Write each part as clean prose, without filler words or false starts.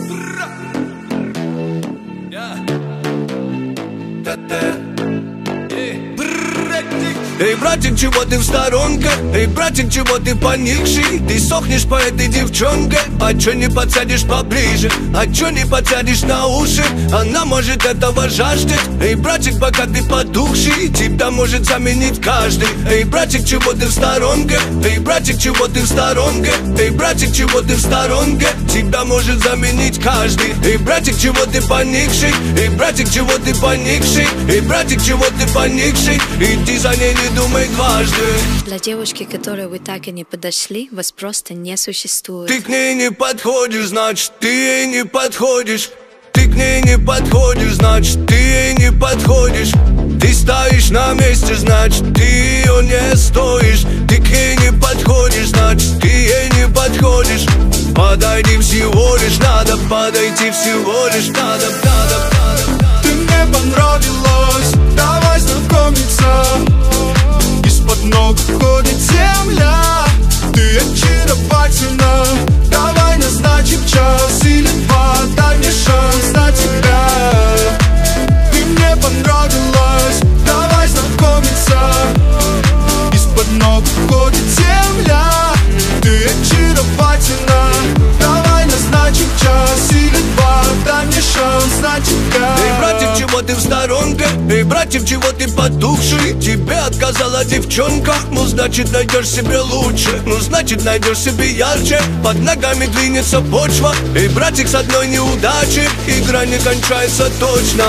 Эй, братик, чего ты в сторонке? Эй, братик, чего ты поникший? Ты сохнешь по этой девчонке. А чё не подсядешь поближе? А чё не подсядешь на уши? Она может этого жаждать. Эй, братик, пока ты потухший, тебя может заменить каждый. Эй, братик, чего ты в сторонке? Эй, братик, чего ты в сторонке? Эй, братик, чего ты в сторонке? Тебя может заменить каждый. Эй, братик, чего ты поникший? Эй, братик, чего ты поникший? Эй, братик, чего ты поникший? Иди за ней, не думай дважды. Для девушки, которой вы так и не подошли, вас просто не существует. Ты к ней не подходишь, значит, ты ей не подходишь. Ты к ней не подходишь, значит, ты ей не подходишь. Ты стоишь на месте, значит, ты ее не стоишь. Ты к ней не подходишь, значит, ты ей не подходишь. Подойди всего лишь надо, подойти всего лишь надо. Ты мне понравилась, давай знакомиться. Из-под ног ходит земля. Ты очаровательна, давай назначим час или два. Дай мне шанс на тебя. Ты мне понравилась, давай знакомиться. Из-под ног ходит земля. Ты очаровательна, давай назначим час или два. Дай мне шанс на тебя. Эй, братик, чего ты в сторонке? Эй, братик, чего ты потухший? Тебе отказала девчонка, ну значит найдешь себе лучше. Ну значит найдешь себе ярче. Под ногами двинется почва. Эй, братик, с одной неудачи игра не кончается точно.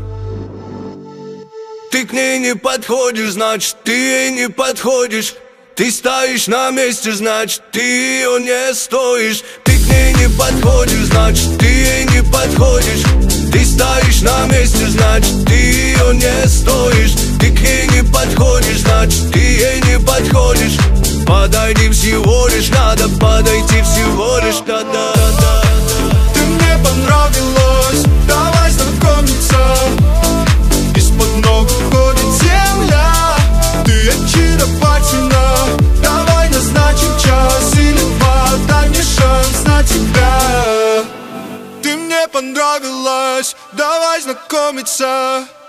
Ты к ней не подходишь, значит, ты ей не подходишь. Ты стоишь на месте, значит, ты ее не стоишь. Ты к ней не подходишь, значит, ты ей не подходишь. Ты стоишь на месте, значит, ты ее не стоишь. Ты к ней не подходишь, значит, ты ей не подходишь. Подойди всего лишь надо, подойти всего лишь надо. Ты мне понравилась, давай знакомиться. Из-под ног ходит земля. Ты очаровательна, давай назначим час или два. Дай мне шанс на тебя. Ты мне понравилась, давай знакомиться.